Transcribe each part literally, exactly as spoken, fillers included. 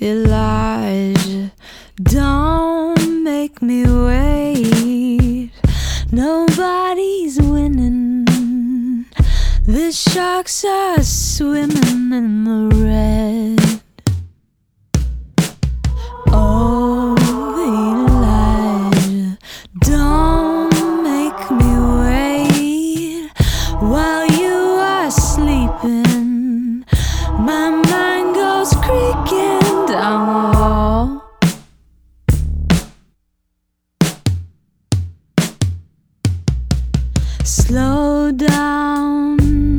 Elijah, don't make me wait. Nobody's winning. The sharks are swimming in the red. Oh, Elijah, don't make me wait. While you are sleeping, my mind goes creaking down the hall. Slow down,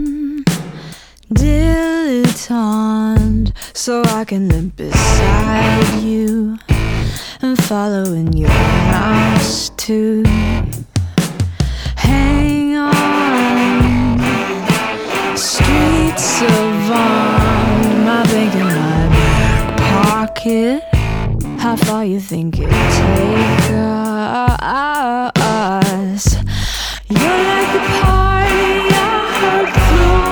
dilettante, so I can limp beside you and follow in your mouse too. Hang on, street savant, my bank in my back pocket. How far you think it'd take us? You're like the party I heard through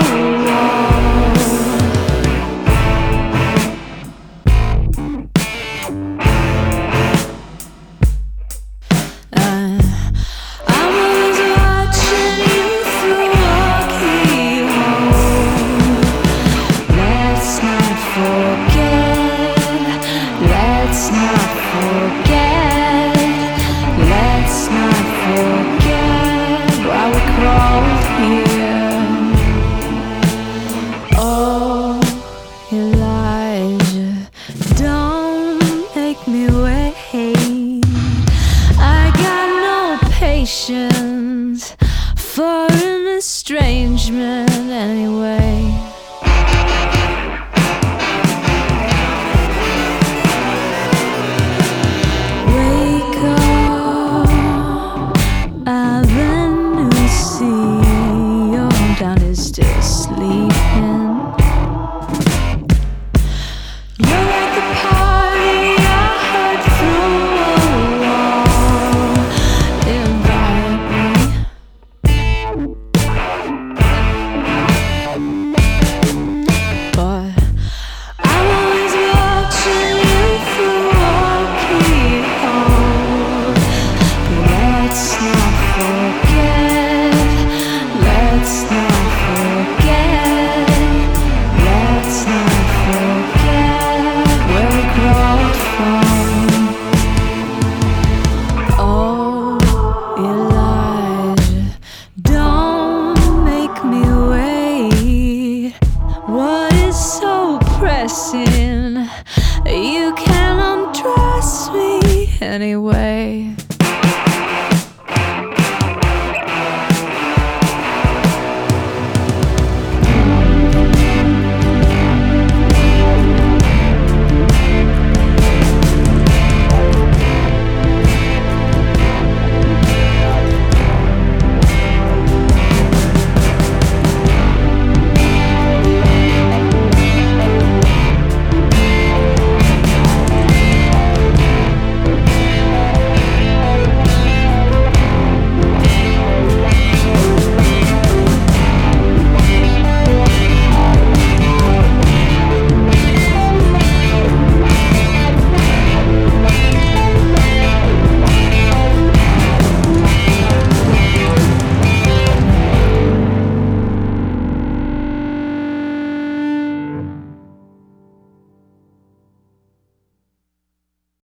a wall. uh, I'm always watching you through a keyhole. Let's not forget, let's not forget, let's not forget why we crawled here. Oh, Elijah, don't make me wait. I got no patience for an estrangement anyway. Wake up, Avenue C, your hometown is still sleeping. You're like the party I heard through a wall. Invite me, but I'm always watching you through a keyhole. Let's not forget, let's not forget, let's not forget where we crawled from. Oh, Elijah, don't make me wait. What is so pressing? You can undress me anyway.